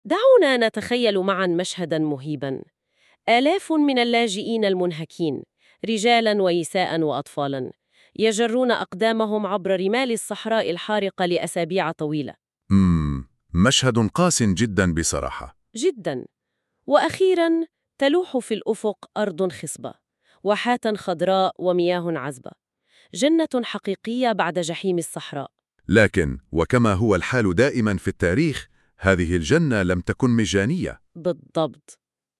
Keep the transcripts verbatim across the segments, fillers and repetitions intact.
دعونا نتخيل معا مشهداً مهيباً. آلاف من اللاجئين المنهكين، رجالاً ونساء وأطفالاً، يجرون أقدامهم عبر رمال الصحراء الحارقة لأسابيع طويلة. مم. مشهد قاس جدا بصراحة. جداً. وأخيراً تلوح في الأفق أرض خصبة، واحات خضراء ومياه عذبة، جنة حقيقية بعد جحيم الصحراء. لكن وكما هو الحال دائما في التاريخ، هذه الجنة لم تكن مجانية. بالضبط.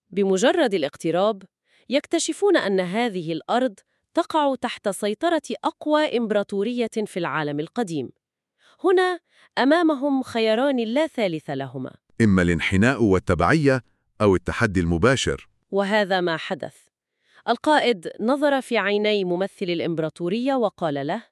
بمجرد الاقتراب يكتشفون أن هذه الأرض تقع تحت سيطرة أقوى إمبراطورية في العالم القديم. هنا أمامهم خياران لا ثالث لهما، إما الانحناء والتبعية أو التحدي المباشر. وهذا ما حدث. القائد نظر في عيني ممثل الإمبراطورية وقال له: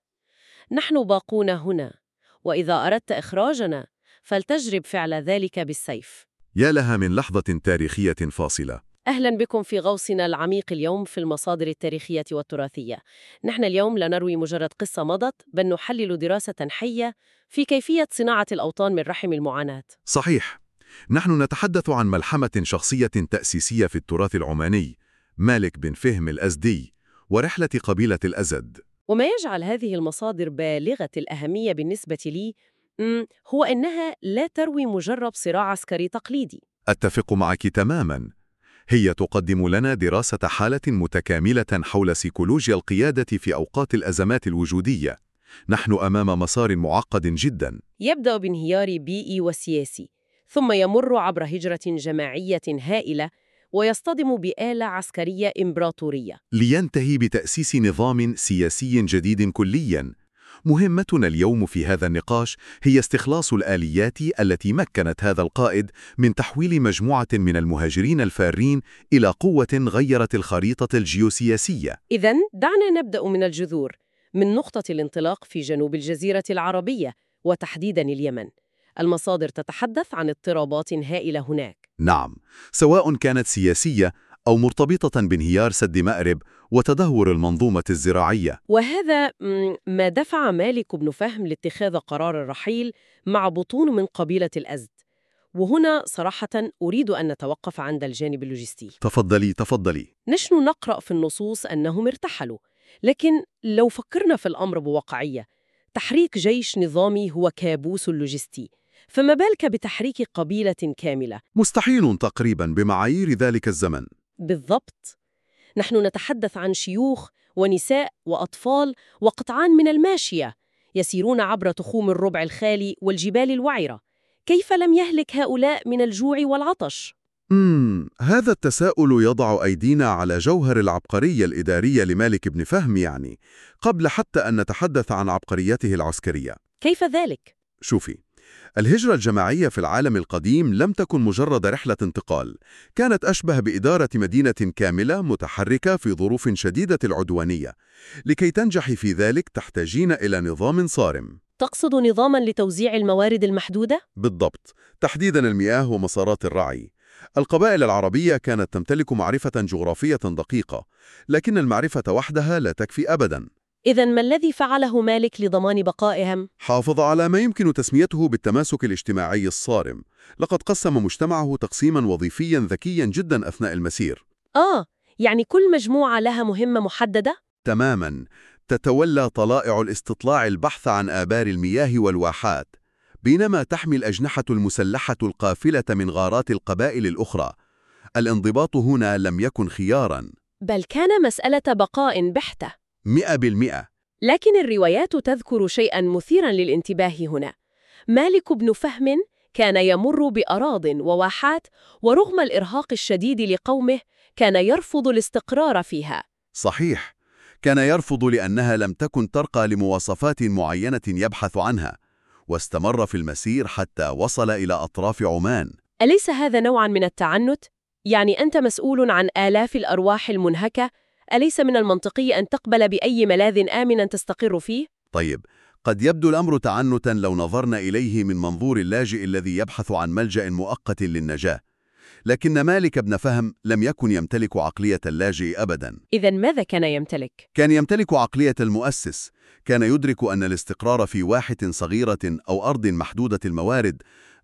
نحن باقون هنا، وإذا أردت إخراجنا فلتجرب فعل ذلك بالسيف. يا لها من لحظة تاريخية فاصلة. أهلاً بكم في غوصنا العميق اليوم في المصادر التاريخية والتراثية. نحن اليوم لا نروي مجرد قصة مضت، بل نحلل دراسة حية في كيفية صناعة الأوطان من رحم المعاناة. صحيح. نحن نتحدث عن ملحمة شخصية تأسيسية في التراث العماني، مالك بن فهم الأزدي، ورحلة قبيلة الأزد. وما يجعل هذه المصادر بالغة الأهمية بالنسبة لي مم، هو أنها لا تروي مجرد صراع عسكري تقليدي. أتفق معك تماماً. هي تقدم لنا دراسة حالة متكاملة حول سيكولوجيا القيادة في أوقات الأزمات الوجودية. نحن أمام مسار معقد جداً. يبدأ بانهيار بيئي وسياسي، ثم يمر عبر هجرة جماعية هائلة، ويصطدم بآلة عسكرية إمبراطورية، لينتهي بتأسيس نظام سياسي جديد كلياً. مهمتنا اليوم في هذا النقاش هي استخلاص الآليات التي مكنت هذا القائد من تحويل مجموعة من المهاجرين الفارين إلى قوة غيرت الخريطة الجيوسياسية. إذن دعنا نبدأ من الجذور، من نقطة الانطلاق في جنوب الجزيرة العربية وتحديداً اليمن. المصادر تتحدث عن اضطرابات هائلة هناك. نعم، سواء كانت سياسية أو مرتبطة بانهيار سد مأرب وتدهور المنظومة الزراعية. وهذا مم، ما دفع مالك بن فهم لاتخاذ قرار الرحيل مع بطون من قبيلة الأزد. وهنا صراحة أريد أن نتوقف عند الجانب اللوجستي. تفضلي تفضلي. نحن نقرأ في النصوص أنهم ارتحلوا، لكن لو فكرنا في الأمر بواقعية، تحريك جيش نظامي هو كابوس اللوجستي، فما بالك بتحريك قبيلة كاملة؟ مستحيل تقريبا بمعايير ذلك الزمن. بالضبط. نحن نتحدث عن شيوخ ونساء وأطفال وقطعان من الماشية يسيرون عبر تخوم الربع الخالي والجبال الوعرة. كيف لم يهلك هؤلاء من الجوع والعطش؟ امم هذا التساؤل يضع أيدينا على جوهر العبقرية الإدارية لمالك بن فهم، يعني قبل حتى أن نتحدث عن عبقريته العسكرية. كيف ذلك؟ شوفي، الهجرة الجماعية في العالم القديم لم تكن مجرد رحلة انتقال، كانت أشبه بإدارة مدينة كاملة متحركة في ظروف شديدة العدوانية. لكي تنجحي في ذلك تحتاجين إلى نظام صارم. تقصد نظاماً لتوزيع الموارد المحدودة؟ بالضبط، تحديداً المياه ومسارات الرعي. القبائل العربية كانت تمتلك معرفة جغرافية دقيقة، لكن المعرفة وحدها لا تكفي أبداً. إذن ما الذي فعله مالك لضمان بقائهم؟ حافظ على ما يمكن تسميته بالتماسك الاجتماعي الصارم. لقد قسم مجتمعه تقسيماً وظيفياً ذكياً جداً أثناء المسير. آه، يعني كل مجموعة لها مهمة محددة؟ تماماً. تتولى طلائع الاستطلاع البحث عن آبار المياه والواحات، بينما تحمي الأجنحة المسلحة القافلة من غارات القبائل الأخرى. الانضباط هنا لم يكن خياراً. بل كان مسألة بقاء بحتة. مئة بالمئة. لكن الروايات تذكر شيئاً مثيراً للانتباه هنا. مالك بن فهم كان يمر بأراضٍ وواحات، ورغم الإرهاق الشديد لقومه كان يرفض الاستقرار فيها. صحيح، كان يرفض لأنها لم تكن ترقى لمواصفات معينة يبحث عنها، واستمر في المسير حتى وصل إلى أطراف عمان. أليس هذا نوعاً من التعنت؟ يعني أنت مسؤول عن آلاف الأرواح المنهكة، أليس من المنطقي أن تقبل بأي ملاذ آمن تستقر فيه؟ طيب، قد يبدو الأمر تعنتا لو نظرنا إليه من منظور اللاجئ الذي يبحث عن ملجأ مؤقت للنجاة، لكن مالك بن فهم لم يكن يمتلك عقلية اللاجئ أبدا. إذن ماذا كان يمتلك؟ كان يمتلك عقلية المؤسس. كان يدرك أن الاستقرار في واحة صغيرة أو أرض محدودة الموارد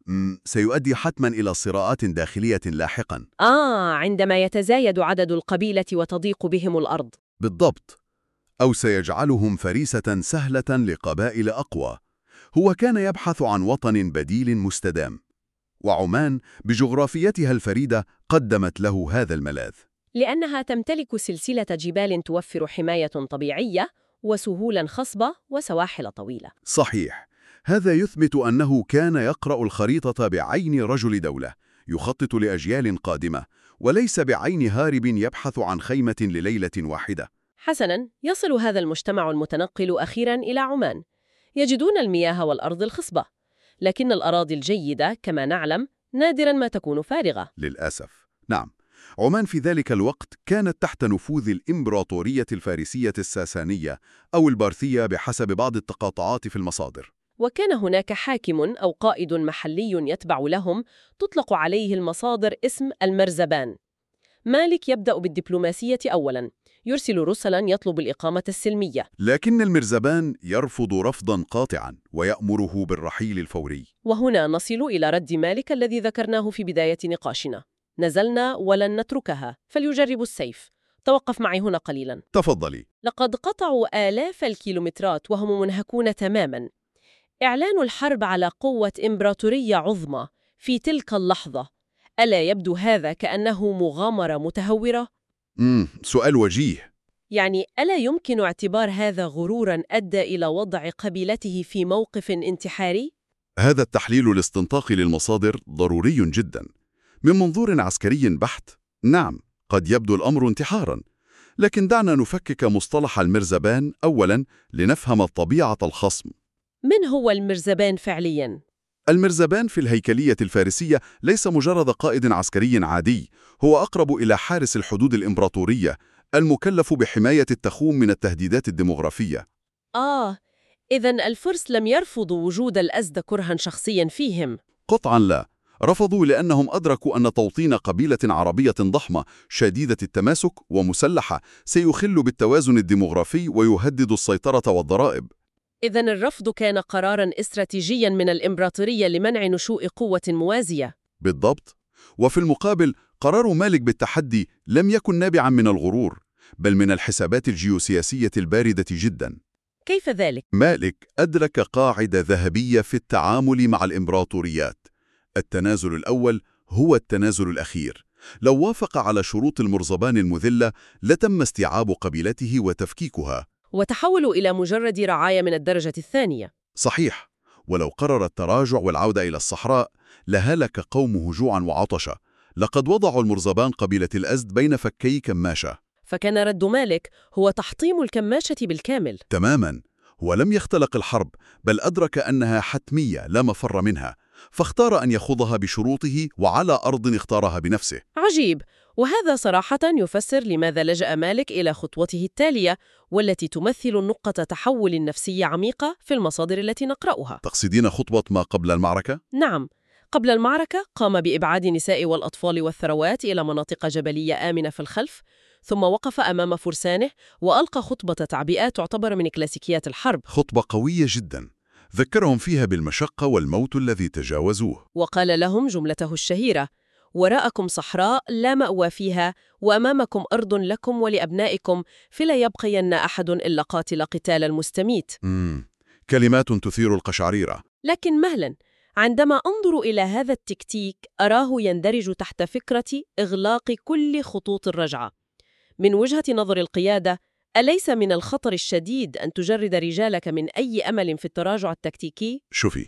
مم، سيؤدي حتما إلى صراعات داخلية لاحقا. آه، عندما يتزايد عدد القبيلة وتضيق بهم الأرض. بالضبط. أو سيجعلهم فريسة سهلة لقبائل أقوى. هو كان يبحث عن وطن بديل مستدام، وعمان بجغرافيتها الفريدة قدمت له هذا الملاذ. لأنها تمتلك سلسلة جبال توفر حماية طبيعية وسهولا خصبة وسواحل طويلة. صحيح. هذا يثبت أنه كان يقرأ الخريطة بعين رجل دولة، يخطط لأجيال قادمة، وليس بعين هارب يبحث عن خيمة لليلة واحدة. حسناً، يصل هذا المجتمع المتنقل أخيراً إلى عمان. يجدون المياه والأرض الخصبة، لكن الأراضي الجيدة كما نعلم نادراً ما تكون فارغة. للأسف. نعم. عمان في ذلك الوقت كانت تحت نفوذ الإمبراطورية الفارسية الساسانية أو البارثية بحسب بعض التقاطعات في المصادر. وكان هناك حاكم أو قائد محلي يتبع لهم، تطلق عليه المصادر اسم المرزبان. مالك يبدأ بالدبلوماسية أولاً، يرسل رسلاً يطلب الإقامة السلمية. لكن المرزبان يرفض رفضاً قاطعاً ويأمره بالرحيل الفوري. وهنا نصل إلى رد مالك الذي ذكرناه في بداية نقاشنا. نزلنا ولن نتركها، فليجربوا السيف. توقف معي هنا قليلاً. تفضلي. لقد قطعوا آلاف الكيلومترات وهم منهكون تماماً. إعلان الحرب على قوة إمبراطورية عظمى في تلك اللحظة، ألا يبدو هذا كأنه مغامرة متهورة؟ امم سؤال وجيه. يعني ألا يمكن اعتبار هذا غروراً أدى إلى وضع قبيلته في موقف انتحاري؟ هذا التحليل الاستنطاقي للمصادر ضروري جدا. من منظور عسكري بحت، نعم، قد يبدو الأمر انتحارا، لكن دعنا نفكك مصطلح المرزبان أولا لنفهم طبيعة الخصم. من هو المرزبان فعلياً؟ المرزبان في الهيكلية الفارسية ليس مجرد قائد عسكري عادي، هو أقرب إلى حارس الحدود الإمبراطورية المكلف بحماية التخوم من التهديدات الديمغرافية. آه، إذن الفرس لم يرفضوا وجود الأزد كرها شخصياً فيهم. قطعاً لا. رفضوا لأنهم أدركوا أن توطين قبيلة عربية ضخمة شديدة التماسك ومسلحة سيخل بالتوازن الديمغرافي ويهدد السيطرة والضرائب. إذن الرفض كان قراراً استراتيجياً من الإمبراطورية لمنع نشوء قوة موازية. بالضبط. وفي المقابل قرار مالك بالتحدي لم يكن نابعاً من الغرور، بل من الحسابات الجيوسياسية الباردة جداً. كيف ذلك؟ مالك أدرك قاعدة ذهبية في التعامل مع الإمبراطوريات: التنازل الأول هو التنازل الأخير. لو وافق على شروط المرزبان المذلة لتم استيعاب قبيلته وتفكيكها. وتحولوا إلى مجرد رعاية من الدرجة الثانية. صحيح. ولو قرر التراجع والعودة إلى الصحراء لهلك قومه جوعا وعطشا. لقد وضعوا المرزبان قبيلة الأزد بين فكي كماشة. فكان رد مالك هو تحطيم الكماشة بالكامل. تماما. هو لم يختلق الحرب، بل أدرك أنها حتمية لا مفر منها، فاختار أن يخوضها بشروطه وعلى أرض اختارها بنفسه. عجيب. وهذا صراحة يفسر لماذا لجأ مالك إلى خطوته التالية، والتي تمثل نقطة تحول نفسية عميقة في المصادر التي نقرأها. تقصدين خطوة ما قبل المعركة؟ نعم. قبل المعركة قام بإبعاد النساء والأطفال والثروات إلى مناطق جبلية آمنة في الخلف، ثم وقف أمام فرسانه وألقى خطبة تعبئة تعتبر من كلاسيكيات الحرب. خطبة قوية جدا، ذكرهم فيها بالمشقة والموت الذي تجاوزوه. وقال لهم جملته الشهيرة: وراءكم صحراء لا مأوى فيها، وأمامكم أرض لكم ولأبنائكم، فلا يبقين أحد إلا قاتل قتال المستميت. مم. كلمات تثير القشعريرة. لكن مهلا، عندما أنظر إلى هذا التكتيك أراه يندرج تحت فكرة إغلاق كل خطوط الرجعة. من وجهة نظر القيادة، أليس من الخطر الشديد أن تجرد رجالك من أي أمل في التراجع التكتيكي؟ شوفي،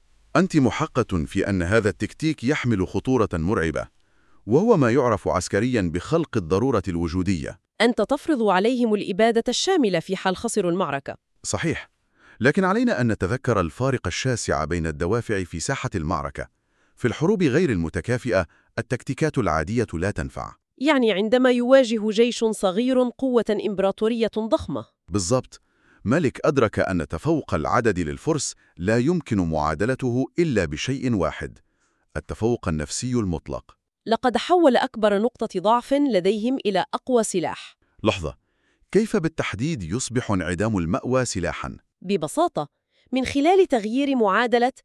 أنت محقة في أن هذا التكتيك يحمل خطورة مرعبة، وهو ما يعرف عسكرياً بخلق الضرورة الوجودية. أنت تفرض عليهم الإبادة الشاملة في حال خسروا المعركة. صحيح، لكن علينا أن نتذكر الفارق الشاسع بين الدوافع في ساحة المعركة. في الحروب غير المتكافئة التكتيكات العادية لا تنفع. يعني عندما يواجه جيش صغير قوة إمبراطورية ضخمة. بالضبط. مالك أدرك أن تفوق العدد للفرس لا يمكن معادلته إلا بشيء واحد: التفوق النفسي المطلق. لقد حول أكبر نقطة ضعف لديهم إلى أقوى سلاح. لحظة، كيف بالتحديد يصبح انعدام المأوى سلاحاً؟ ببساطة، من خلال تغيير معادلة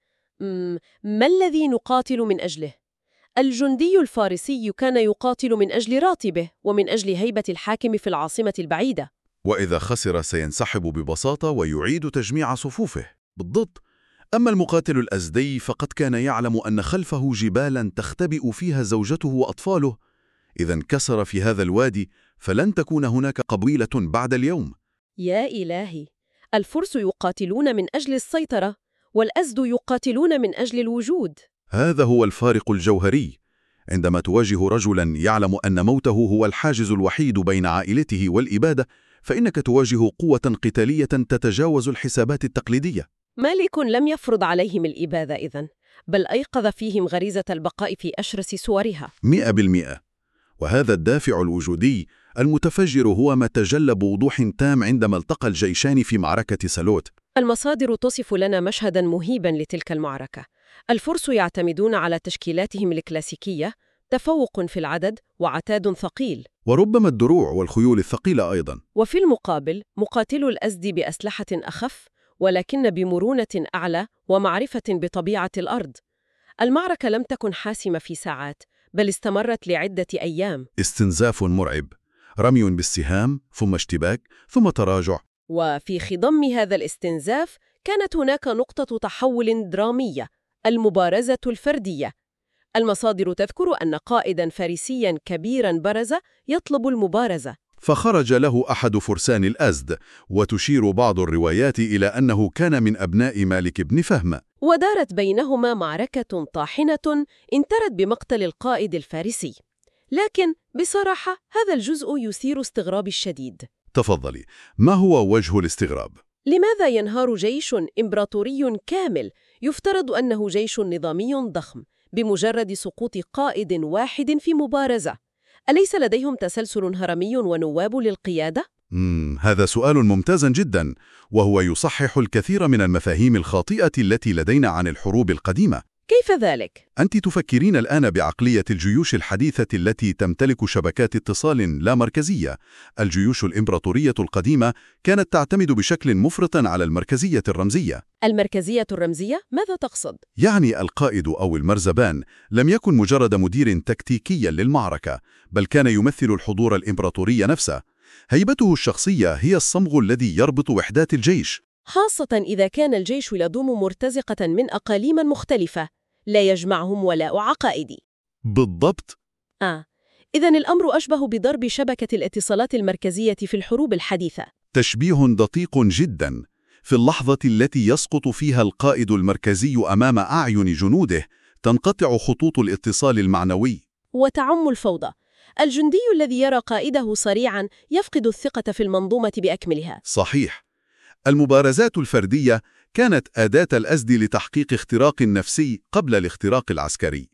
مم، ما الذي نقاتل من أجله؟ الجندي الفارسي كان يقاتل من أجل راتبه ومن أجل هيبة الحاكم في العاصمة البعيدة. وإذا خسر سينسحب ببساطة ويعيد تجميع صفوفه. بالضبط. أما المقاتل الأزدي فقد كان يعلم أن خلفه جبالاً تختبئ فيها زوجته وأطفاله. إذا انكسر في هذا الوادي فلن تكون هناك قبيلة بعد اليوم. يا إلهي، الفرس يقاتلون من أجل السيطرة والأزد يقاتلون من أجل الوجود. هذا هو الفارق الجوهري. عندما تواجه رجلاً يعلم أن موته هو الحاجز الوحيد بين عائلته والإبادة، فإنك تواجه قوة قتالية تتجاوز الحسابات التقليدية. مالك لم يفرض عليهم الإبادة إذن، بل أيقظ فيهم غريزة البقاء في أشرس صورها. مئة بالمئة. وهذا الدافع الوجودي المتفجر هو ما تجلى بوضوح تام عندما التقى الجيشان في معركة سالوت. المصادر تصف لنا مشهداً مهيباً لتلك المعركة. الفرس يعتمدون على تشكيلاتهم الكلاسيكية، تفوق في العدد وعتاد ثقيل، وربما الدروع والخيول الثقيلة أيضاً. وفي المقابل مقاتلو الأزد بأسلحة أخف ولكن بمرونة أعلى ومعرفة بطبيعة الأرض. المعركة لم تكن حاسمة في ساعات، بل استمرت لعدة أيام. استنزاف مرعب، رمي بالسهام، ثم اشتباك، ثم تراجع. وفي خضم هذا الاستنزاف كانت هناك نقطة تحول درامية، المبارزة الفردية. المصادر تذكر أن قائداً فارسياً كبيراً برز يطلب المبارزة، فخرج له أحد فرسان الأزد، وتشير بعض الروايات إلى أنه كان من أبناء مالك بن فهم. ودارت بينهما معركة طاحنة انتهت بمقتل القائد الفارسي. لكن بصراحة هذا الجزء يثير استغرابي الشديد. تفضلي، ما هو وجه الاستغراب؟ لماذا ينهار جيش إمبراطوري كامل يفترض أنه جيش نظامي ضخم بمجرد سقوط قائد واحد في مبارزة؟ أليس لديهم تسلسل هرمي ونواب للقيادة؟ مم، هذا سؤال ممتاز جدا، وهو يصحح الكثير من المفاهيم الخاطئة التي لدينا عن الحروب القديمة. كيف ذلك؟ أنت تفكرين الآن بعقلية الجيوش الحديثة التي تمتلك شبكات اتصال لا مركزية. الجيوش الإمبراطورية القديمة كانت تعتمد بشكل مفرط على المركزية الرمزية. المركزية الرمزية؟ ماذا تقصد؟ يعني القائد أو المرزبان لم يكن مجرد مدير تكتيكيا للمعركة، بل كان يمثل الحضور الإمبراطوري نفسه. هيبته الشخصية هي الصمغ الذي يربط وحدات الجيش، خاصة إذا كان الجيش يضم مرتزقة من أقاليم مختلفة لا يجمعهم ولاء عقائدي. بالضبط. آه، إذن الأمر أشبه بضرب شبكة الاتصالات المركزية في الحروب الحديثة. تشبيه دقيق جدا. في اللحظة التي يسقط فيها القائد المركزي أمام أعين جنوده، تنقطع خطوط الاتصال المعنوي وتعم الفوضى. الجندي الذي يرى قائده صريعاً يفقد الثقة في المنظومة بأكملها. صحيح. المبارزات الفردية كانت أداة الأزد لتحقيق اختراق نفسي قبل الاختراق العسكري،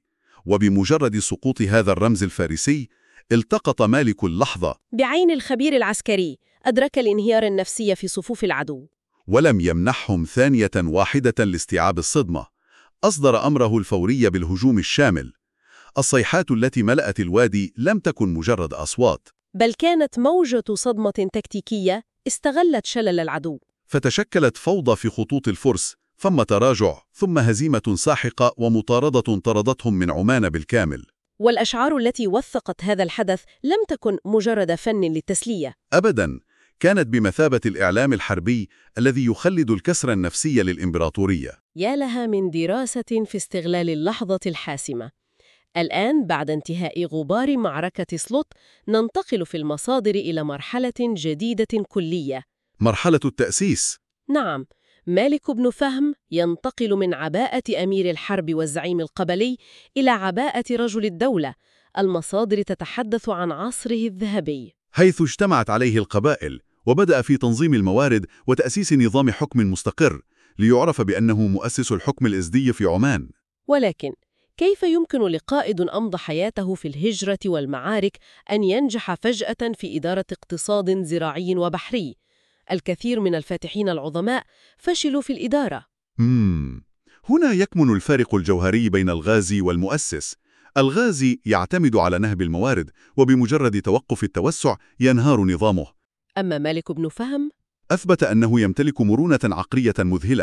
وبمجرد سقوط هذا الرمز الفارسي التقط مالك اللحظة بعين الخبير العسكري أدرك الانهيار النفسي في صفوف العدو، ولم يمنحهم ثانية واحدة لاستيعاب الصدمة. أصدر أمره الفوري بالهجوم الشامل. الصيحات التي ملأت الوادي لم تكن مجرد أصوات، بل كانت موجة صدمة تكتيكية استغلت شلل العدو. فتشكلت فوضى في خطوط الفرس، ثم تراجع، ثم هزيمة ساحقة ومطاردة طردتهم من عمان بالكامل. والأشعار التي وثقت هذا الحدث لم تكن مجرد فن للتسلية. أبداً، كانت بمثابة الإعلام الحربي الذي يخلد الكسر النفسي للإمبراطورية. يا لها من دراسة في استغلال اللحظة الحاسمة. الآن بعد انتهاء غبار معركة سلوت ننتقل في المصادر إلى مرحلة جديدة كلية. مرحلة التأسيس. نعم، مالك بن فهم ينتقل من عباءة أمير الحرب والزعيم القبلي إلى عباءة رجل الدولة. المصادر تتحدث عن عصره الذهبي، حيث اجتمعت عليه القبائل، وبدأ في تنظيم الموارد وتأسيس نظام حكم مستقر، ليعرف بأنه مؤسس الحكم الإزدي في عمان. ولكن كيف يمكن لقائد أمضى حياته في الهجرة والمعارك أن ينجح فجأة في إدارة اقتصاد زراعي وبحري؟ الكثير من الفاتحين العظماء فشلوا في الإدارة. مم. هنا يكمن الفارق الجوهري بين الغازي والمؤسس. الغازي يعتمد على نهب الموارد، وبمجرد توقف التوسع ينهار نظامه. أما مالك بن فهم أثبت أنه يمتلك مرونة عقلية مذهلة.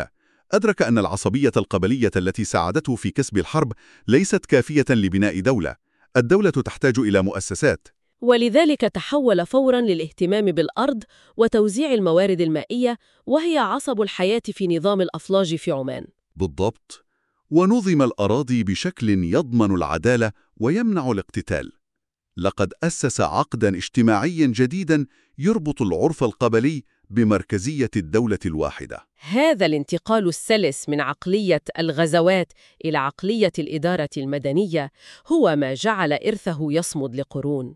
أدرك أن العصبية القبلية التي ساعدته في كسب الحرب ليست كافية لبناء دولة. الدولة تحتاج إلى مؤسسات. ولذلك تحول فوراً للاهتمام بالأرض وتوزيع الموارد المائية، وهي عصب الحياة في نظام الأفلاج في عمان. بالضبط. ونظم الأراضي بشكل يضمن العدالة ويمنع الاقتتال. لقد أسس عقداً اجتماعياً جديداً يربط العرف القبلي بمركزية الدولة الواحدة. هذا الانتقال السلس من عقلية الغزوات إلى عقلية الإدارة المدنية هو ما جعل إرثه يصمد لقرون.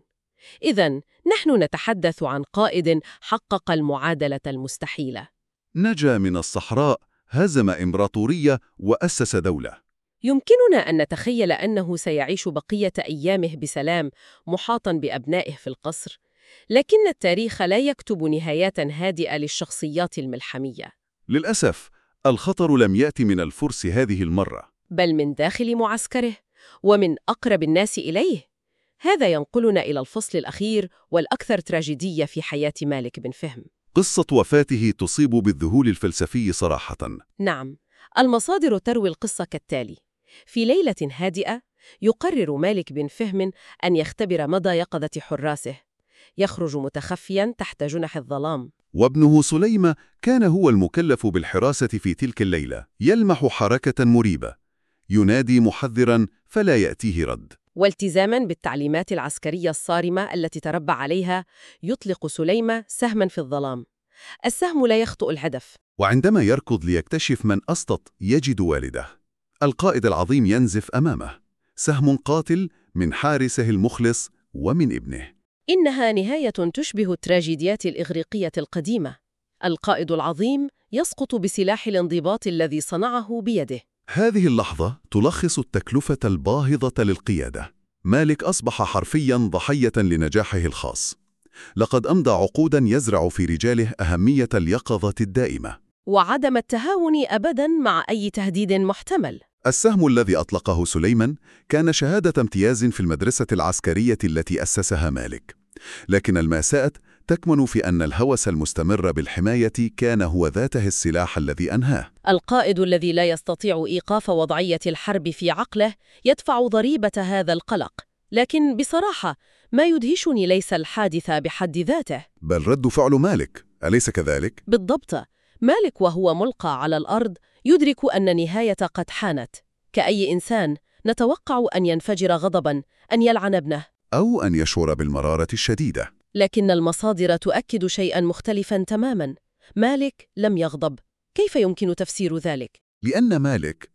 إذن نحن نتحدث عن قائد حقق المعادلة المستحيلة. نجا من الصحراء، هزم إمبراطورية وأسس دولة. يمكننا أن نتخيل أنه سيعيش بقية أيامه بسلام محاطاً بأبنائه في القصر، لكن التاريخ لا يكتب نهايات هادئة للشخصيات الملحمية. للأسف، الخطر لم يأتي من الفرس هذه المرة، بل من داخل معسكره ومن أقرب الناس إليه. هذا ينقلنا إلى الفصل الأخير والأكثر تراجيدية في حياة مالك بن فهم. قصة وفاته تصيب بالذهول الفلسفي صراحة. نعم، المصادر تروي القصة كالتالي: في ليلة هادئة يقرر مالك بن فهم أن يختبر مدى يقظة حراسه. يخرج متخفياً تحت جنح الظلام، وابنه سليمة كان هو المكلف بالحراسة في تلك الليلة. يلمح حركة مريبة، ينادي محذراً فلا يأتيه رد. والتزاماً بالتعليمات العسكرية الصارمة التي تربى عليها يطلق سليمة سهماً في الظلام. السهم لا يخطئ الهدف. وعندما يركض ليكتشف من أسقط يجد والده. القائد العظيم ينزف أمامه، سهم قاتل من حارسه المخلص ومن ابنه. إنها نهاية تشبه التراجيديات الإغريقية القديمة. القائد العظيم يسقط بسلاح الانضباط الذي صنعه بيده. هذه اللحظة تلخص التكلفة الباهظة للقيادة. مالك أصبح حرفياً ضحية لنجاحه الخاص. لقد أمضى عقوداً يزرع في رجاله أهمية اليقظة الدائمة وعدم التهاون أبداً مع أي تهديد محتمل. السهم الذي أطلقه سليمان كان شهادة امتياز في المدرسة العسكرية التي أسسها مالك. لكن المأساة تكمن في أن الهوس المستمر بالحماية كان هو ذاته السلاح الذي أنهاه. القائد الذي لا يستطيع إيقاف وضعية الحرب في عقله يدفع ضريبة هذا القلق. لكن بصراحة ما يدهشني ليس الحادث بحد ذاته، بل رد فعل مالك، أليس كذلك؟ بالضبط. مالك وهو ملقى على الأرض يدرك أن النهاية قد حانت. كأي إنسان نتوقع أن ينفجر غضباً، أن يلعن ابنه، أو أن يشعر بالمرارة الشديدة. لكن المصادر تؤكد شيئاً مختلفاً تماماً. مالك لم يغضب. كيف يمكن تفسير ذلك؟ لأن مالك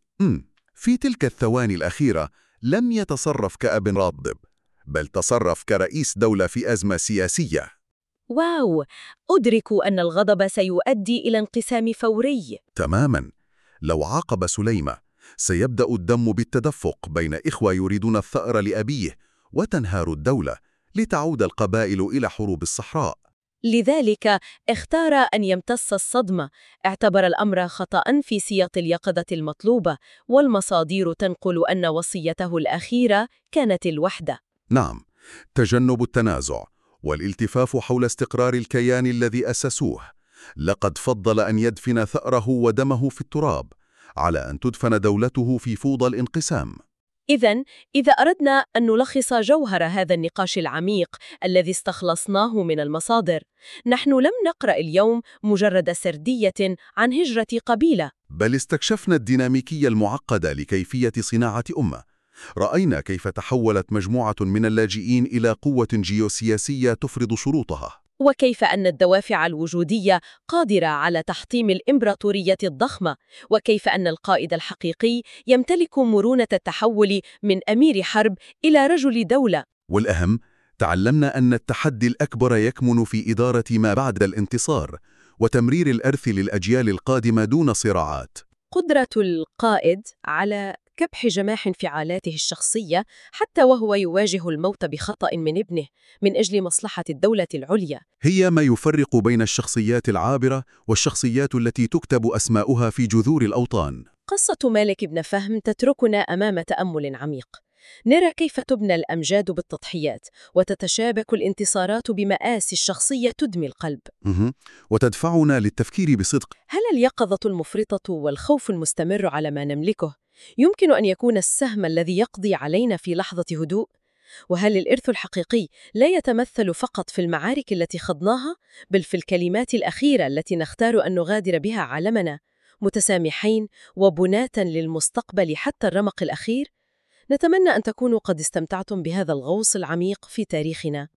في تلك الثواني الأخيرة لم يتصرف كأب غاضب، بل تصرف كرئيس دولة في أزمة سياسية. واو، أدرك أن الغضب سيؤدي إلى انقسام فوري. تماماً. لو عاقب سليمة سيبدأ الدم بالتدفق بين إخوة يريدون الثأر لأبيه، وتنهار الدولة لتعود القبائل إلى حروب الصحراء. لذلك اختار أن يمتص الصدمة. اعتبر الأمر خطأ في سياق اليقظة المطلوبة، والمصادر تنقل أن وصيته الأخيرة كانت الوحدة. نعم، تجنب التنازع والالتفاف حول استقرار الكيان الذي أسسوه. لقد فضل أن يدفن ثأره ودمه في التراب على أن تدفن دولته في فوضى الانقسام. إذن، إذا أردنا أن نلخص جوهر هذا النقاش العميق الذي استخلصناه من المصادر، نحن لم نقرأ اليوم مجرد سردية عن هجرة قبيلة، بل استكشفنا الديناميكية المعقدة لكيفية صناعة أمة. رأينا كيف تحولت مجموعة من اللاجئين إلى قوة جيوسياسية تفرض شروطها، وكيف أن الدوافع الوجودية قادرة على تحطيم الإمبراطورية الضخمة، وكيف أن القائد الحقيقي يمتلك مرونة التحول من أمير حرب إلى رجل دولة. والأهم، تعلمنا أن التحدي الأكبر يكمن في إدارة ما بعد الانتصار وتمرير الإرث للأجيال القادمة دون صراعات. قدرة القائد على كبح جماح انفعالاته الشخصية حتى وهو يواجه الموت بخطأ من ابنه من أجل مصلحة الدولة العليا هي ما يفرق بين الشخصيات العابرة والشخصيات التي تكتب أسماؤها في جذور الأوطان. قصة مالك بن فهم تتركنا أمام تأمل عميق. نرى كيف تبنى الأمجاد بالتضحيات وتتشابك الانتصارات بمآسي الشخصية تدمي القلب. مه. وتدفعنا للتفكير بصدق. هل اليقظة المفرطة والخوف المستمر على ما نملكه يمكن أن يكون السهم الذي يقضي علينا في لحظة هدوء؟ وهل الإرث الحقيقي لا يتمثل فقط في المعارك التي خضناها، بل في الكلمات الأخيرة التي نختار أن نغادر بها عالمنا، متسامحين وبناة للمستقبل حتى الرمق الأخير؟ نتمنى أن تكونوا قد استمتعتم بهذا الغوص العميق في تاريخنا.